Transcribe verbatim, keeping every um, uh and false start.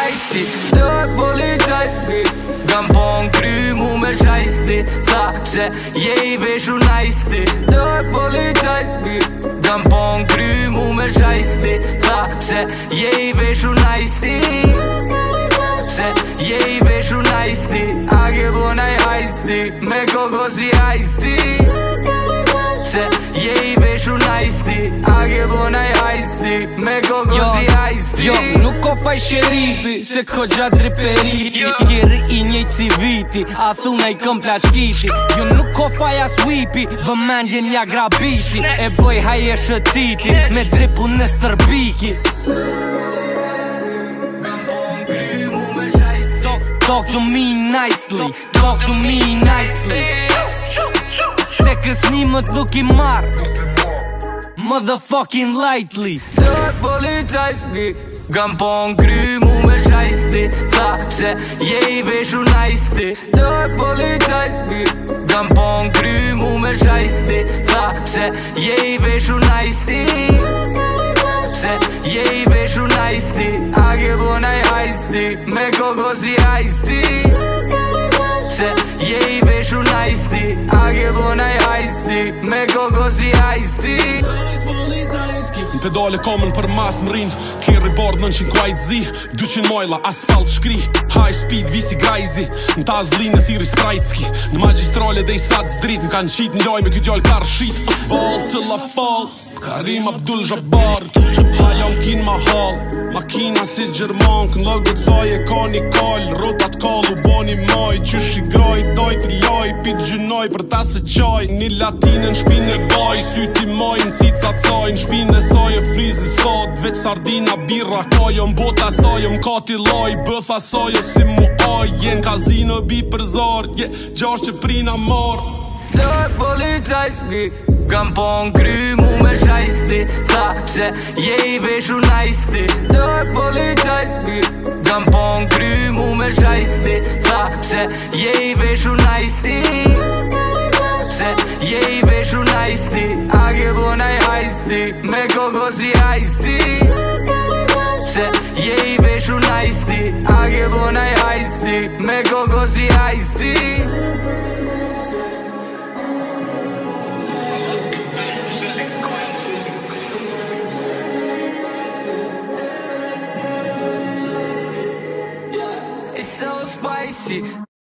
spicy. Dër policajt kam po n'kry mu me shajsti. Tha pse je i veshu najsti. Dër policajt kam po n'kry mu me shajsti. Tha pse je i veshu najsti. Pse je i veshu najsti. A ke po naj hajsti me koko si hajsti. Pse je i veshu najsti. A ke po naj hajsti me koko si hajsti. Jo, nuk ko faj sherifi, se ko gjatë driperifi. Kiri i njejt si viti, a thuna i këm plashkiti. Jo nuk ko faj as wipi, vëmendjen ja grabishi. E boj haje shëtiti, me dripu në stërbiki. Talk to me nicely, talk to me nicely. Se kërcënimët nuk i marr motherfucking lightly. Dër policajt kam po n'kry mu me shajsti. Tha pse je i veshu najsti. Dër policajt kam po n'kry mu me shajsti. Tha pse je i veshu najsti. Pse je i veshu najsti. A ke po naj hajsti me koko si hajsti. Pse je i veshu najsti. A ke po naj hajsti me koko si hajsti. Në pedale kamën për mas më rinë. Kjerë i bardë nënqin kuajt zi. dyqind majla, asfalt shkri. High speed, visi grajzi. Në ta zlinë e thiri strajtski. Në magistrale dhe i satë zdrit. Në kanë qit në loj me kjo djallë kar shit. Ball till I fall, Karim Abdul Jabbar. Halon kin ma hall, makina si Gjerman. Kën lëgët saj e ka një kall. Rotat kall u boni maj. Qysh i graj, daj t'i laj. Pit gjynoj për ta se qaj. Një latinë në shpinë e baj. Syti maj në cicat saj. Në shpinë e saj e frizit thot. Veç sardina birra kajo. Mbota saj më kati laj. Bëtha saj o si mu aj. Jen kazino bi për zar. Je gjash që prina mar. Dër policajt kam po n'kry mu me shajsti. Tha pse je i veshu najsti. Dër policajt kam po n'kry mu me shajsti. Tha pse je i veshu najsti. Pse je i veshu najsti. A ke po naj hajsti me koko si hajsti. Pse je i veshu najsti. A ke po naj hajsti me koko si hajsti. It's so spicy.